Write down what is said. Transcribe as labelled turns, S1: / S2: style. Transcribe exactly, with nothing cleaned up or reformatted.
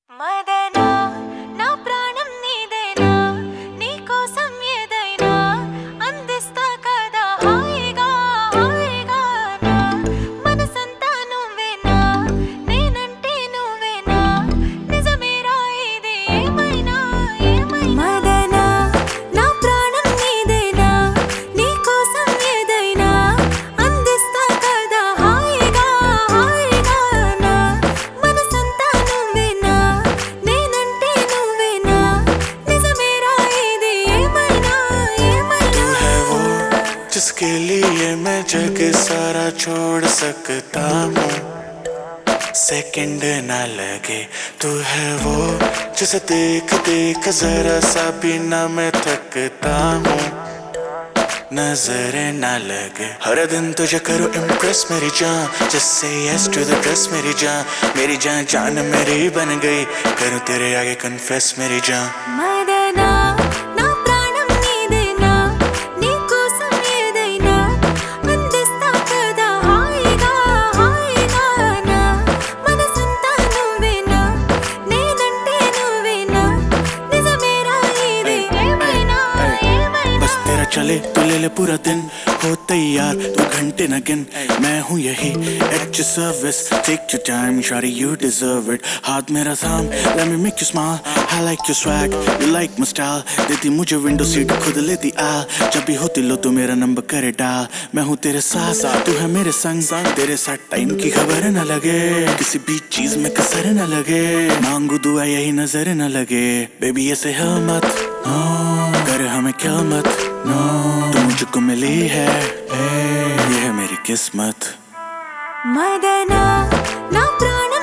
S1: మదనా నా ప్రాణం నీదేనా నీ కోసం ఏదైనా అందిస్తా కదా హాయిగా హాయిగా నా మనసంతా నువ్వేనా నేనంటే నువ్వేనా నిజమేరా ఇది ఏమైనా ఏమైనా మదనా నా ప్రాణం నీదేనా నీ కోసం ఏదైనా అందిస్తా కదా హాయిగా హాయిగా నా మనసంతా నువ్వేనా నేనంటే నువ్వేనా నిజమేరా ఇది ఏమైనా ఏమైనా
S2: तू है वो जिसके लिए मैं जग सारा छोड़ सकता हूँ सेकंड ना लगे तू है वो जिसे देख देख जरा सा भी ना मैं थकता हूँ नजरें ना लगे हर दिन तुझे करो इम्प्रेस मेरी जान just say yes to the dress मेरी जान मेरी जान जान मेरी बन गई करूँ तेरे आगे confess मेरी जान
S1: మదనా నా ప్రాణం నీదేనా నీ కోసం ఏదైనా అందిస్తా కదా హాయిగా హాయిగా నా మనసంతా నువ్వేనా నేనంటే నువ్వేనా నిజమేరా ఇది ఏమైనా ఏమైనా
S2: बस तेरा चले तो ले ले पूरा दिन हो तैयार तू घंटे न गिन मैं हूँ यही at your service take your time shawty you deserve it हाथ मेरा थाम let me make you smile I like your swag you like my style देती मुझे विंडो सीट खुद लेती आ जब भी होती लो तो मेरा नंबर करे डाल मैं हूँ तेरे साथ तू है मेरे संग संग तेरे साथ टाइम की खबर न लगे किसी भी चीज में कसर न लगे मांगू दुआ यही नजर न लगे बेबी ऐसे है मत no कर हमें क्या मत no तू मुझको मिली है ये है मेरी किस्मत
S1: మదనా నా ప్రాణం